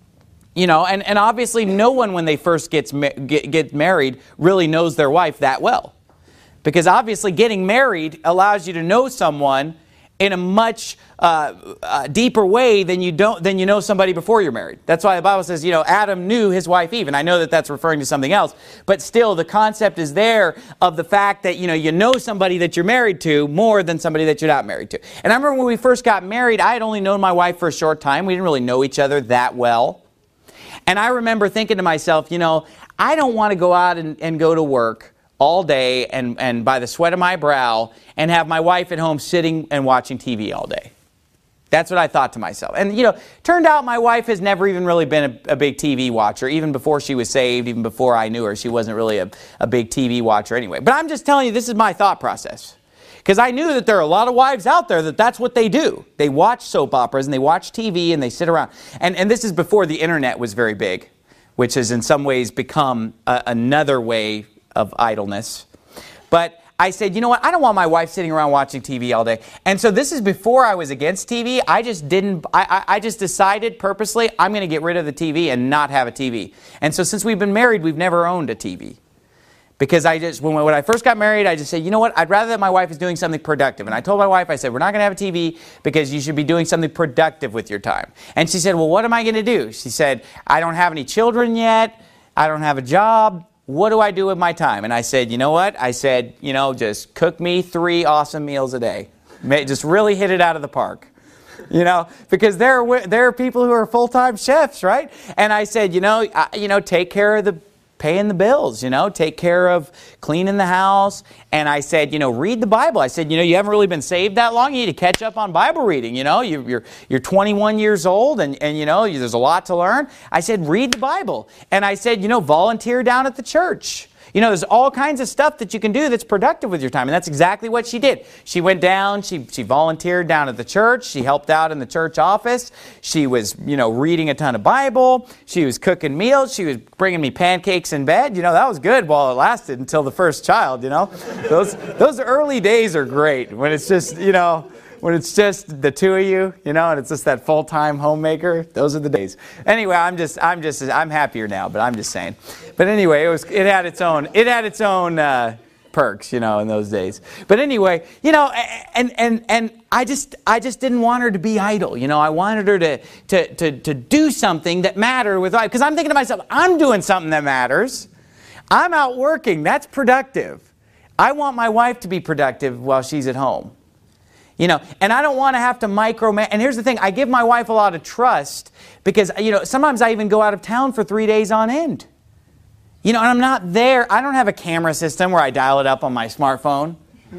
You know, and, and obviously no one when they first gets get, get married really knows their wife that well. Because obviously getting married allows you to know someone in a much uh, uh, deeper way than you don't than you know somebody before you're married. That's why the Bible says, you know, Adam knew his wife Eve. And I know that that's referring to something else. But still, the concept is there of the fact that, you know, you know somebody that you're married to more than somebody that you're not married to. And I remember when we first got married, I had only known my wife for a short time. We didn't really know each other that well. And I remember thinking to myself, you know, I don't want to go out and, and go to work all day and, and by the sweat of my brow and have my wife at home sitting and watching T V all day. That's what I thought to myself. And, you know, turned out my wife has never even really been a, a big T V watcher. Even before she was saved, even before I knew her, she wasn't really a, a big T V watcher anyway. But I'm just telling you, this is my thought process. Because I knew that there are a lot of wives out there that that's what they do. They watch soap operas and they watch T V and they sit around. And, and this is before the internet was very big, which has in some ways become a, another way of idleness. But I said, you know what, I don't want my wife sitting around watching T V all day. And so this is before I was against T V. I just didn't, I, I just decided purposely, I'm going to get rid of the T V and not have a T V. And so since we've been married, we've never owned a T V. Because I just, when, when I first got married, I just said, you know what, I'd rather that my wife is doing something productive. And I told my wife, I said, we're not going to have a T V because you should be doing something productive with your time. And she said, well, what am I going to do? She said, I don't have any children yet. I don't have a job. What do I do with my time? And I said, you know what? I said, you know, just cook me three awesome meals a day. Just really hit it out of the park. You know, because there are, there are people who are full-time chefs, right? And I said, you know, I, you know, take care of the paying the bills, you know, take care of cleaning the house. And I said, you know, read the Bible. I said, you know, you haven't really been saved that long. You need to catch up on Bible reading. You know, you, you're you're twenty-one years old and, and, you know, there's a lot to learn. I said, read the Bible. And I said, you know, volunteer down at the church. You know, there's all kinds of stuff that you can do that's productive with your time. And that's exactly what she did. She went down, she, she volunteered down at the church. She helped out in the church office. She was, you know, reading a ton of Bible. She was cooking meals. She was bringing me pancakes in bed. You know, that was good while it lasted until the first child, you know. Those, those early days are great when it's just, you know, when it's just the two of you, you know, and it's just that full-time homemaker. Those are the days. Anyway, I'm just, I'm just, I'm happier now, but I'm just saying. But anyway, it was, it had its own, it had its own uh, perks, you know, in those days. But anyway, you know, and and and I just, I just didn't want her to be idle. You know, I wanted her to to to to do something that mattered with life. Because I'm thinking to myself, I'm doing something that matters. I'm out working. That's productive. I want my wife to be productive while she's at home. You know, and I don't want to have to micromanage. And here's the thing, I give my wife a lot of trust because, you know, sometimes I even go out of town for three days on end. You know, and I'm not there. I don't have a camera system where I dial it up on my smartphone.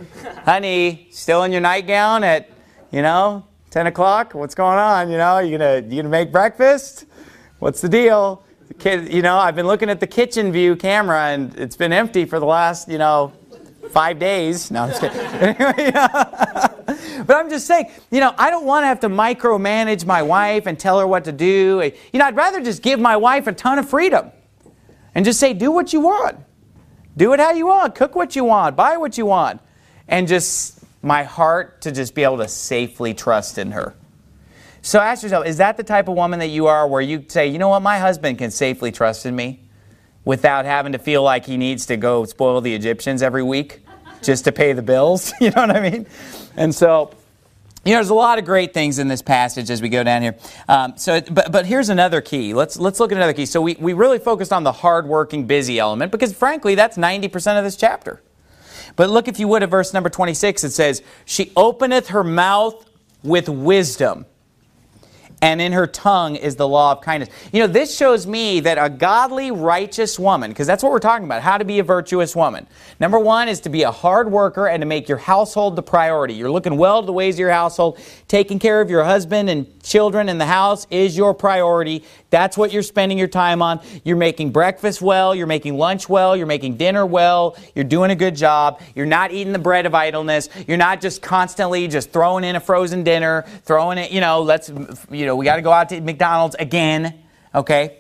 Honey, still in your nightgown at, you know, ten o'clock? What's going on? You know, you gonna, you gonna make breakfast? What's the deal? The kid, you know, I've been looking at the kitchen view camera and it's been empty for the last, you know, five days. No, I'm just kidding. Anyway, you know. But I'm just saying, you know, I don't want to have to micromanage my wife and tell her what to do. You know, I'd rather just give my wife a ton of freedom and just say, do what you want. Do it how you want. Cook what you want. Buy what you want. And just my heart to just be able to safely trust in her. So ask yourself, is that the type of woman that you are where you say, you know what, my husband can safely trust in me without having to feel like he needs to go spoil the Egyptians every week just to pay the bills? You know what I mean? And so, you know, there's a lot of great things in this passage as we go down here. Um, so, but but here's another key. Let's let's look at another key. So we, we really focused on the hardworking, busy element because, frankly, that's ninety percent of this chapter. But look, if you would, at verse number twenty-six, it says, she openeth her mouth with wisdom, and in her tongue is the law of kindness. You know, this shows me that a godly, righteous woman, because that's what we're talking about, how to be a virtuous woman. Number one is to be a hard worker and to make your household the priority. You're looking well to the ways of your household. Taking care of your husband and children in the house is your priority. That's what you're spending your time on. You're making breakfast well. You're making lunch well. You're making dinner well. You're doing a good job. You're not eating the bread of idleness. You're not just constantly just throwing in a frozen dinner, throwing it, you know, let's, you know, we got to go out to McDonald's again, okay?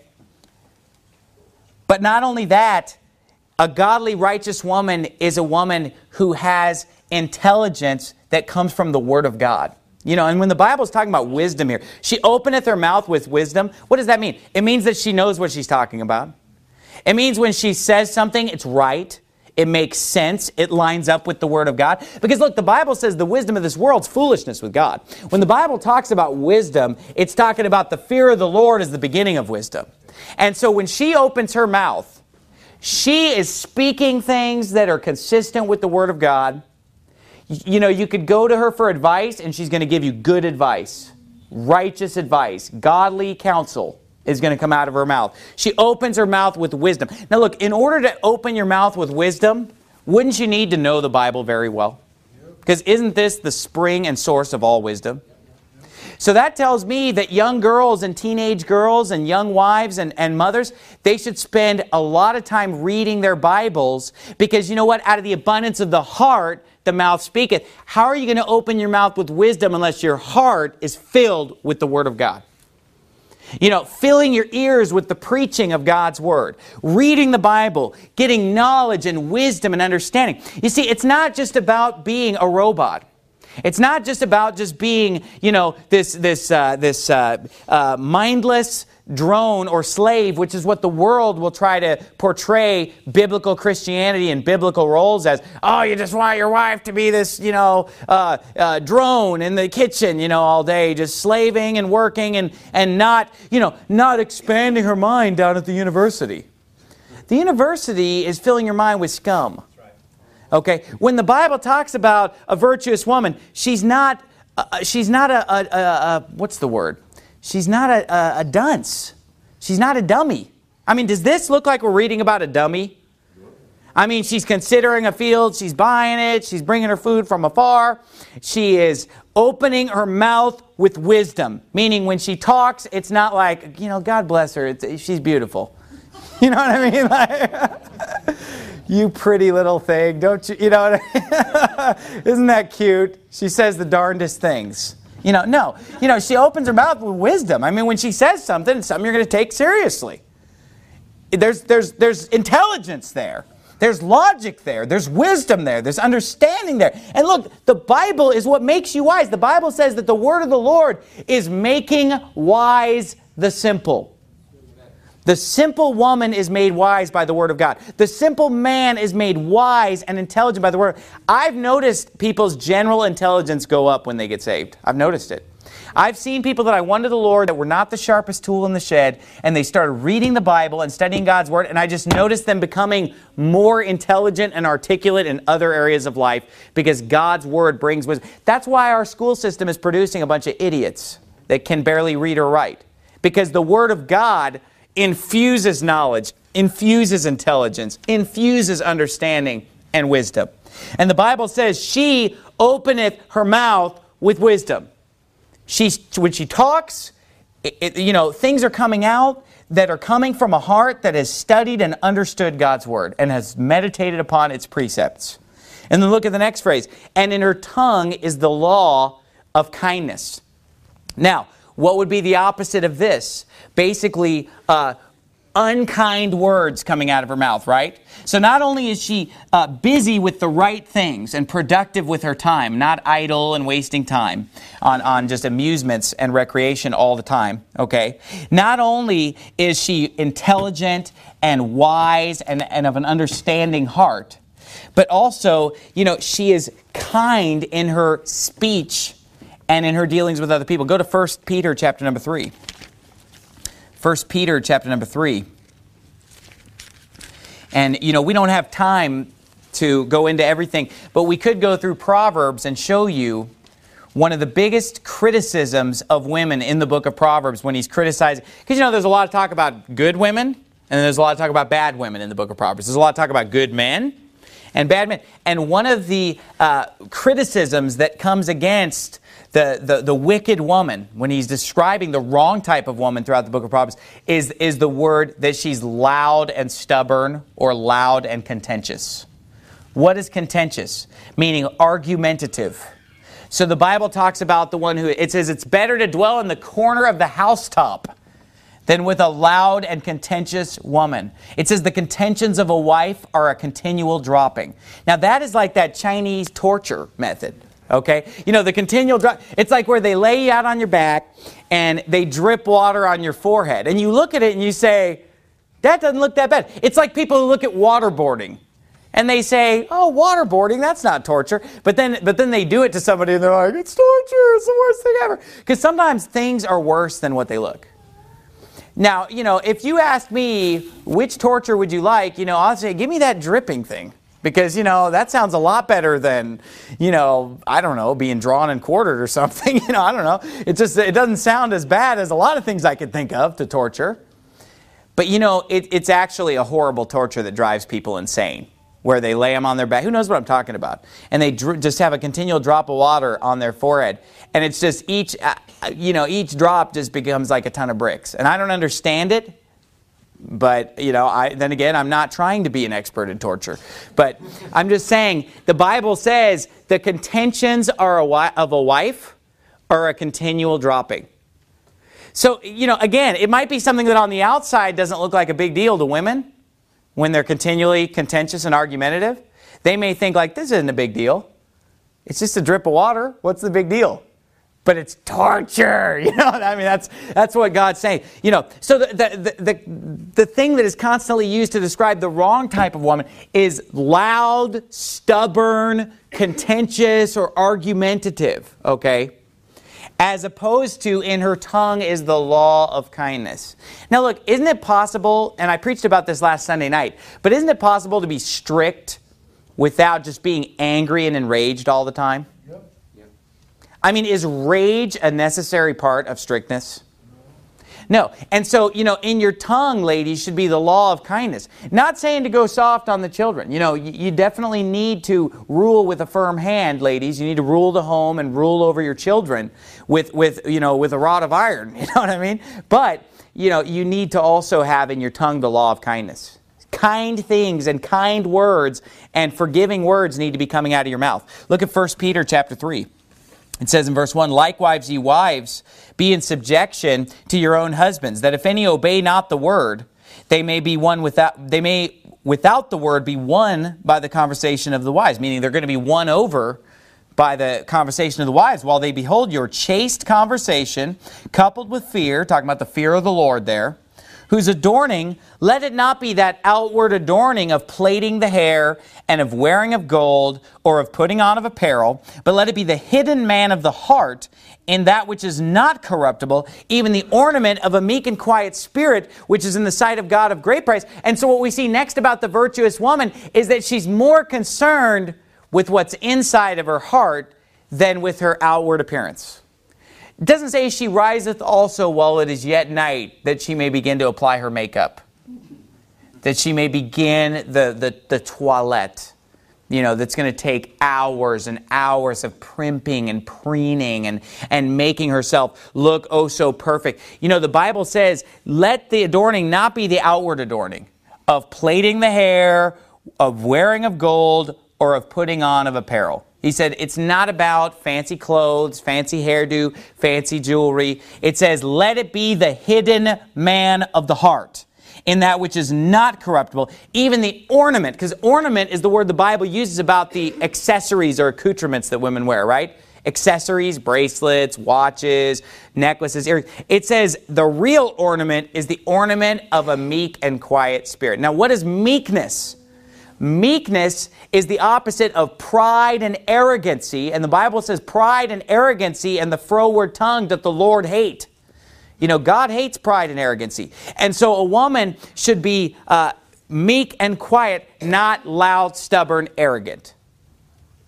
But not only that, a godly, righteous woman is a woman who has intelligence that comes from the Word of God. You know, and when the Bible is talking about wisdom here, she openeth her mouth with wisdom. What does that mean? It means that she knows what she's talking about. It means when she says something, it's right. It makes sense. It lines up with the Word of God. Because look, the Bible says the wisdom of this world's foolishness with God. When the Bible talks about wisdom, it's talking about the fear of the Lord as the beginning of wisdom. And so when she opens her mouth, she is speaking things that are consistent with the Word of God. You know, you could go to her for advice and she's going to give you good advice, righteous advice, godly counsel is going to come out of her mouth. She opens her mouth with wisdom. Now look, in order to open your mouth with wisdom, wouldn't you need to know the Bible very well? Because isn't this the spring and source of all wisdom? So that tells me that young girls and teenage girls and young wives and, and mothers, they should spend a lot of time reading their Bibles because you know what? Out of the abundance of the heart, the mouth speaketh. How are you going to open your mouth with wisdom unless your heart is filled with the Word of God? You know, filling your ears with the preaching of God's Word, reading the Bible, getting knowledge and wisdom and understanding. You see, it's not just about being a robot. It's not just about just being, you know, this this uh, this uh, uh, mindless drone or slave, which is what the world will try to portray biblical Christianity and biblical roles as. Oh, you just want your wife to be this, you know, uh, uh, drone in the kitchen, you know, all day, just slaving and working and and not, you know, not expanding her mind down at the university. The university is filling your mind with scum. Okay, when the Bible talks about a virtuous woman, she's not, uh, she's not a, a, a, a, what's the word? She's not a, a, a dunce. She's not a dummy. I mean, does this look like we're reading about a dummy? I mean, she's considering a field, she's buying it, she's bringing her food from afar. She is opening her mouth with wisdom, meaning when she talks, it's not like, you know, God bless her, it's, she's beautiful. You know what I mean? Like, you pretty little thing, don't you? You know what I mean? Isn't that cute? She says the darndest things. You know, no. You know, she opens her mouth with wisdom. I mean, when she says something, it's something you're going to take seriously. There's, there's, there's intelligence there. There's logic there. There's wisdom there. There's understanding there. And look, the Bible is what makes you wise. The Bible says that the word of the Lord is making wise the simple. The simple woman is made wise by the Word of God. The simple man is made wise and intelligent by the Word. I've noticed people's general intelligence go up when they get saved. I've noticed it. I've seen people that I won to the Lord that were not the sharpest tool in the shed, and they started reading the Bible and studying God's Word, and I just noticed them becoming more intelligent and articulate in other areas of life because God's Word brings wisdom. That's why our school system is producing a bunch of idiots that can barely read or write. Because the Word of God infuses knowledge, infuses intelligence, infuses understanding and wisdom. And the Bible says, she openeth her mouth with wisdom. She, when she talks, it, it, you know, things are coming out that are coming from a heart that has studied and understood God's Word and has meditated upon its precepts. And then look at the next phrase. And in her tongue is the law of kindness. Now, what would be the opposite of this? Basically, uh, unkind words coming out of her mouth, right? So not only is she uh, busy with the right things and productive with her time, not idle and wasting time on, on just amusements and recreation all the time, okay? Not only is she intelligent and wise and, and of an understanding heart, but also, you know, she is kind in her speech and in her dealings with other people. Go to First Peter chapter number three. First Peter chapter number three. And, you know, we don't have time to go into everything, but we could go through Proverbs and show you one of the biggest criticisms of women in the book of Proverbs when he's criticizing, because you know there's a lot of talk about good women, and there's a lot of talk about bad women in the book of Proverbs. There's a lot of talk about good men and bad men. And one of the uh, criticisms that comes against the, the, the wicked woman, when he's describing the wrong type of woman throughout the book of Proverbs, is, is the word that she's loud and stubborn or loud and contentious. What is contentious? Meaning argumentative. So the Bible talks about the one who, it says it's better to dwell in the corner of the housetop than with a loud and contentious woman. It says the contentions of a wife are a continual dropping. Now that is like that Chinese torture method. Okay? You know, the continual drop, it's like where they lay you out on your back and they drip water on your forehead. And you look at it and you say, that doesn't look that bad. It's like people who look at waterboarding. And they say, oh, waterboarding, that's not torture. But then but then they do it to somebody and they're like, it's torture, it's the worst thing ever. Because sometimes things are worse than what they look. Now, you know, if you ask me, which torture would you like, you know, I'll say, give me that dripping thing. Because, you know, that sounds a lot better than, you know, I don't know, being drawn and quartered or something. You know, I don't know. It just, it doesn't sound as bad as a lot of things I could think of to torture. But, you know, it, it's actually a horrible torture that drives people insane. Where they lay them on their back. Who knows what I'm talking about? And they dr- just have a continual drop of water on their forehead. And it's just each, uh, you know, each drop just becomes like a ton of bricks. And I don't understand it. But, you know, I, then again, I'm not trying to be an expert in torture. But I'm just saying, the Bible says the contentions are a wi- of a wife are a continual dropping. So, you know, again, it might be something that on the outside doesn't look like a big deal to women. When they're continually contentious and argumentative, they may think like, this isn't a big deal. It's just a drip of water. What's the big deal? But it's torture. You know, I mean, that's that's what God's saying. You know, so the the, the the thing that is constantly used to describe the wrong type of woman is loud, stubborn, contentious, or argumentative. Okay? As opposed to, in her tongue is the law of kindness. Now look, isn't it possible, and I preached about this last Sunday night, but isn't it possible to be strict without just being angry and enraged all the time? Yep. Yep. I mean, is rage a necessary part of strictness? No. And so, you know, in your tongue, ladies, should be the law of kindness. Not saying to go soft on the children. You know, you, you definitely need to rule with a firm hand, ladies. You need to rule the home and rule over your children with, with you know, with a rod of iron. You know what I mean? But, you know, you need to also have in your tongue the law of kindness. Kind things and kind words and forgiving words need to be coming out of your mouth. Look at First Peter chapter three. It says in verse one, likewise, ye wives, be in subjection to your own husbands, that if any obey not the word, they may be won without they may without the word be won by the conversation of the wives, meaning they're going to be won over by the conversation of the wives, while they behold your chaste conversation, coupled with fear, talking about the fear of the Lord there, whose adorning, let it not be that outward adorning of plaiting the hair and of wearing of gold or of putting on of apparel, but let it be the hidden man of the heart in that which is not corruptible, even the ornament of a meek and quiet spirit, which is in the sight of God of great price. And so what we see next about the virtuous woman is that she's more concerned with what's inside of her heart than with her outward appearance. It doesn't say she riseth also while it is yet night, that she may begin to apply her makeup. That she may begin the, the, the toilette, you know, that's going to take hours and hours of primping and preening and, and making herself look oh so perfect. You know, the Bible says, let the adorning not be the outward adorning of plaiting the hair, of wearing of gold, or of putting on of apparel. He said it's not about fancy clothes, fancy hairdo, fancy jewelry. It says, let it be the hidden man of the heart, in that which is not corruptible, even the ornament, because ornament is the word the Bible uses about the accessories or accoutrements that women wear, right? Accessories, bracelets, watches, necklaces, earrings. It says the real ornament is the ornament of a meek and quiet spirit. Now, what is meekness? Meekness is the opposite of pride and arrogancy. And the Bible says pride and arrogancy and the froward tongue doth the Lord hate. You know, God hates pride and arrogancy. And so a woman should be uh, meek and quiet, not loud, stubborn, arrogant.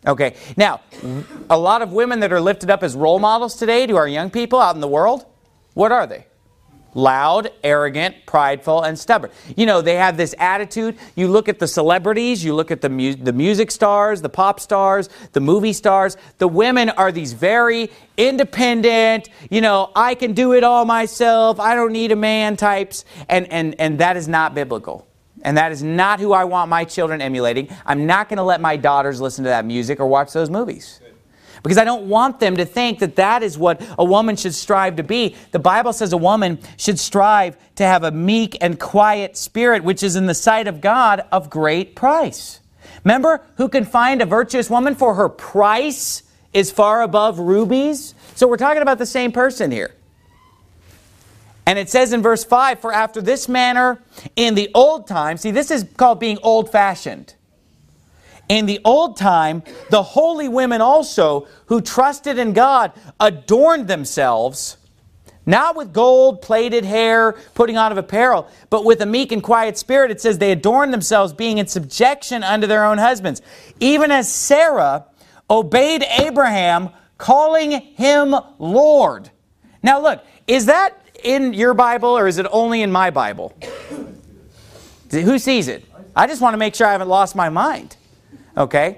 Okay, now, a lot of women that are lifted up as role models today to our young people out in the world, what are they? Loud, arrogant, prideful, and stubborn. You know, they have this attitude. You look at the celebrities, you look at the, mu the music stars, the pop stars, the movie stars. The women are these very independent, you know, I can do it all myself, I don't need a man types. And, and, and that is not biblical. And that is not who I want my children emulating. I'm not going to let my daughters listen to that music or watch those movies. Because I don't want them to think that that is what a woman should strive to be. The Bible says a woman should strive to have a meek and quiet spirit, which is in the sight of God of great price. Remember, who can find a virtuous woman, for her price is far above rubies? So we're talking about the same person here. And it says in verse five, for after this manner in the old time, see, this is called being old-fashioned. In the old time, the holy women also, who trusted in God, adorned themselves, not with gold, plated hair, putting on of apparel, but with a meek and quiet spirit. It says they adorned themselves, being in subjection unto their own husbands. Even as Sarah obeyed Abraham, calling him Lord. Now look, is that in your Bible or is it only in my Bible? Who sees it? I just want to make sure I haven't lost my mind. Okay?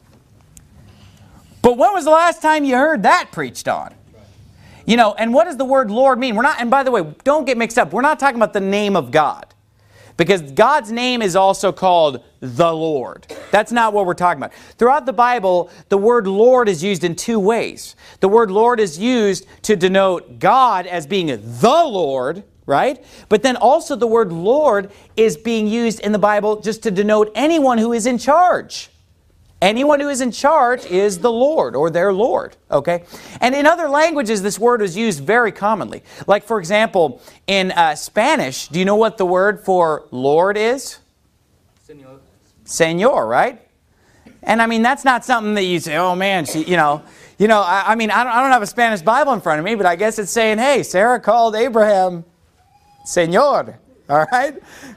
But when was the last time you heard that preached on? You know, and what does the word Lord mean? We're not, and by the way, don't get mixed up. We're not talking about the name of God. Because God's name is also called the Lord. That's not what we're talking about. Throughout the Bible, the word Lord is used in two ways. The word Lord is used to denote God as being the Lord, right? But then also the word Lord is being used in the Bible just to denote anyone who is in charge. Anyone who is in charge is the Lord or their Lord, okay? And in other languages, this word is used very commonly. Like, for example, in uh, Spanish, do you know what the word for Lord is? Señor. Señor, right? And I mean, that's not something that you say, oh man, she, you know, you know. I, I mean, I don't, I don't have a Spanish Bible in front of me, but I guess it's saying, hey, Sarah called Abraham Señor, all right?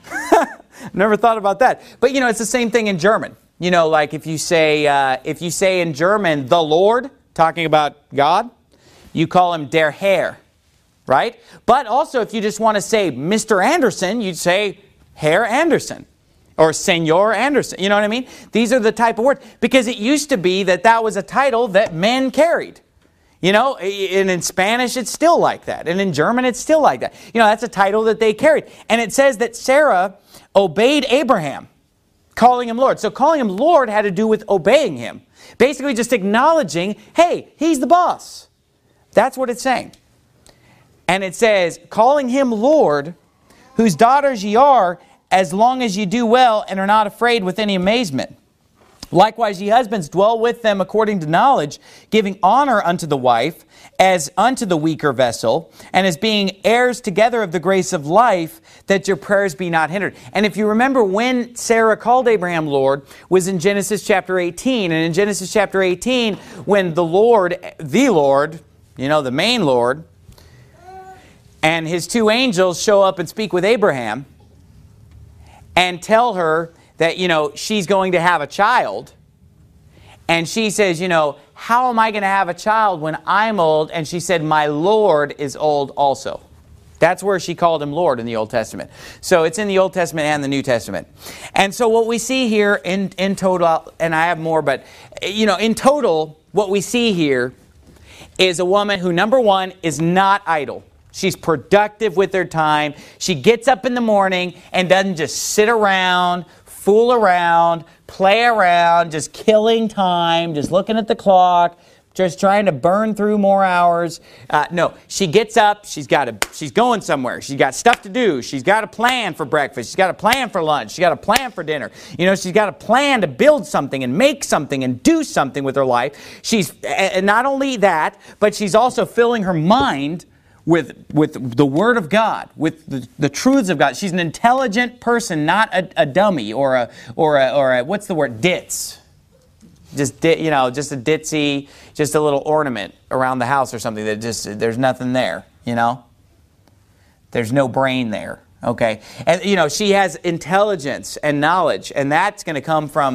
Never thought about that. But, you know, it's the same thing in German. You know, like if you say, uh, if you say in German, the Lord, talking about God, you call him der Herr, right? But also if you just want to say Mister Anderson, you'd say Herr Anderson or Senor Anderson. You know what I mean? These are the type of words. Because it used to be that that was a title that men carried. You know, and in Spanish it's still like that. And in German it's still like that. You know, that's a title that they carried. And it says that Sarah obeyed Abraham, calling him Lord. So calling him Lord had to do with obeying him. Basically just acknowledging, hey, he's the boss. That's what it's saying. And it says, calling him Lord, whose daughters ye are, as long as ye do well and are not afraid with any amazement. Likewise, ye husbands, dwell with them according to knowledge, giving honor unto the wife, as unto the weaker vessel, and as being heirs together of the grace of life, that your prayers be not hindered. And if you remember, when Sarah called Abraham Lord was in Genesis chapter eighteen. And in Genesis chapter eighteen, when the Lord, the Lord, you know, the main Lord, and his two angels show up and speak with Abraham and tell her that, you know, she's going to have a child. And she says, you know, how am I going to have a child when I'm old? And she said, my Lord is old also. That's where she called him Lord in the Old Testament. So it's in the Old Testament and the New Testament. And so what we see here in, in total, and I have more, but, you know, in total, what we see here is a woman who, number one, is not idle. She's productive with her time. She gets up in the morning and doesn't just sit around, fool around, play around, just killing time, just looking at the clock, just trying to burn through more hours. Uh, no, she gets up, she's got a, she's going somewhere, she's got stuff to do, she's got a plan for breakfast, she's got a plan for lunch, she's got a plan for dinner. You know, she's got a plan to build something and make something and do something with her life. She's, and not only that, but she's also filling her mind with with the Word of God, with the, the truths of God. She's an intelligent person, not a, a dummy or a or a, or a, what's the word, ditz. Just di, you know, just a ditzy, just a little ornament around the house or something that just there's nothing there. You know, there's no brain there. Okay, and you know she has intelligence and knowledge, and that's going to come from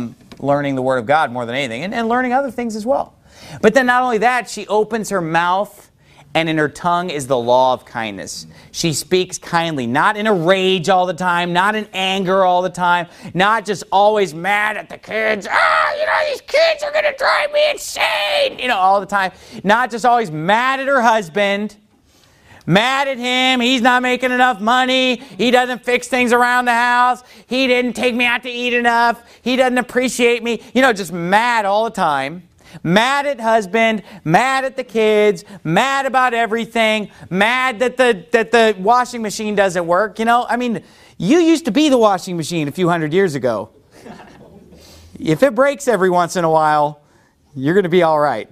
learning the Word of God more than anything, and, and learning other things as well. But then not only that, she opens her mouth, and in her tongue is the law of kindness. She speaks kindly, not in a rage all the time, not in anger all the time, not just always mad at the kids. Ah, you know, these kids are going to drive me insane, you know, all the time. Not just always mad at her husband, mad at him. He's not making enough money. He doesn't fix things around the house. He didn't take me out to eat enough. He doesn't appreciate me. You know, just mad all the time. Mad at husband, mad at the kids, mad about everything, mad that the that the washing machine doesn't work. You know, I mean, you used to be the washing machine a few hundred years ago. If it breaks every once in a while, you're going to be all right.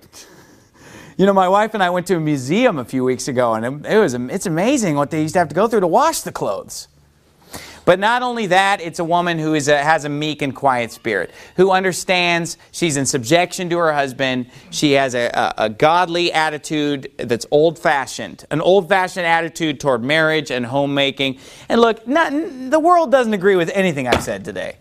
You know, my wife and I went to a museum a few weeks ago, and it was it's amazing what they used to have to go through to wash the clothes. But not only that, it's a woman who is a, has a meek and quiet spirit, who understands she's in subjection to her husband. She has a, a, a godly attitude that's old-fashioned, an old-fashioned attitude toward marriage and homemaking. And look, not, the world doesn't agree with anything I've said today.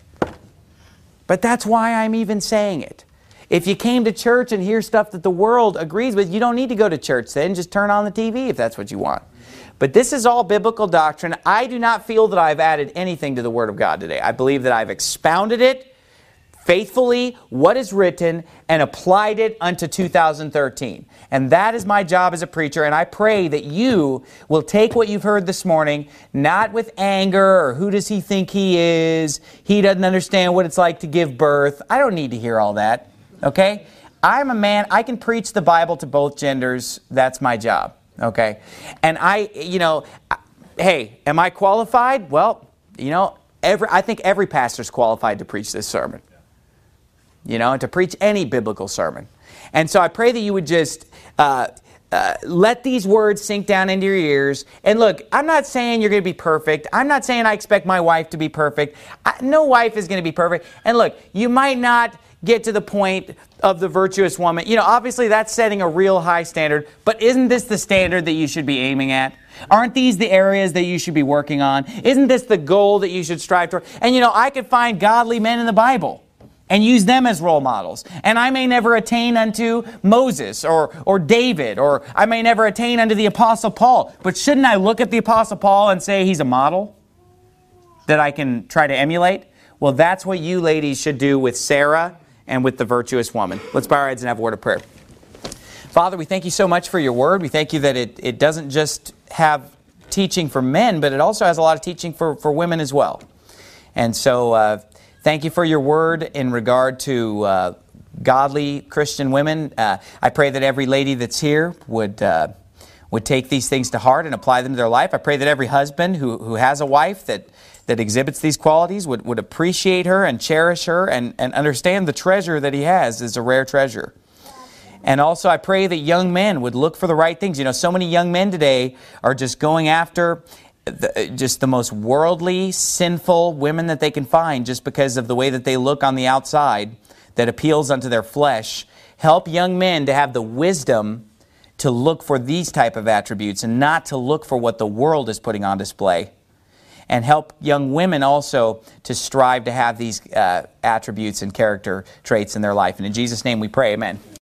But that's why I'm even saying it. If you came to church and hear stuff that the world agrees with, you don't need to go to church then. Just turn on the T V if that's what you want. But this is all biblical doctrine. I do not feel that I've added anything to the Word of God today. I believe that I've expounded it faithfully, what is written, and applied it unto two thousand thirteen. And that is my job as a preacher, and I pray that you will take what you've heard this morning, not with anger or who does he think he is, he doesn't understand what it's like to give birth. I don't need to hear all that, okay? I'm a man, I can preach the Bible to both genders. That's my job. Okay, and I, you know, hey, am I qualified? Well, you know, every I think every pastor's qualified to preach this sermon. You know, and to preach any biblical sermon. And so I pray that you would just uh, uh, let these words sink down into your ears. And look, I'm not saying you're going to be perfect. I'm not saying I expect my wife to be perfect. I, no wife is going to be perfect. And look, you might not get to the point of the virtuous woman. You know, obviously that's setting a real high standard, but isn't this the standard that you should be aiming at? Aren't these the areas that you should be working on? Isn't this the goal that you should strive toward? And you know, I could find godly men in the Bible and use them as role models. And I may never attain unto Moses or, or David, or I may never attain unto the Apostle Paul. But shouldn't I look at the Apostle Paul and say he's a model that I can try to emulate? Well, that's what you ladies should do with Sarah and with the virtuous woman. Let's bow our heads and have a word of prayer. Father, we thank you so much for your word. We thank you that it, it doesn't just have teaching for men, but it also has a lot of teaching for, for women as well. And so uh, thank you for your word in regard to uh, godly Christian women. Uh, I pray that every lady that's here would uh, would take these things to heart and apply them to their life. I pray that every husband who, who has a wife that that exhibits these qualities would, would appreciate her and cherish her and, and understand the treasure that he has is a rare treasure. And also I pray that young men would look for the right things. You know, so many young men today are just going after the, just the most worldly, sinful women that they can find just because of the way that they look on the outside that appeals unto their flesh. Help young men to have the wisdom to look for these type of attributes and not to look for what the world is putting on display. And help young women also to strive to have these uh, attributes and character traits in their life. And in Jesus' name we pray, amen.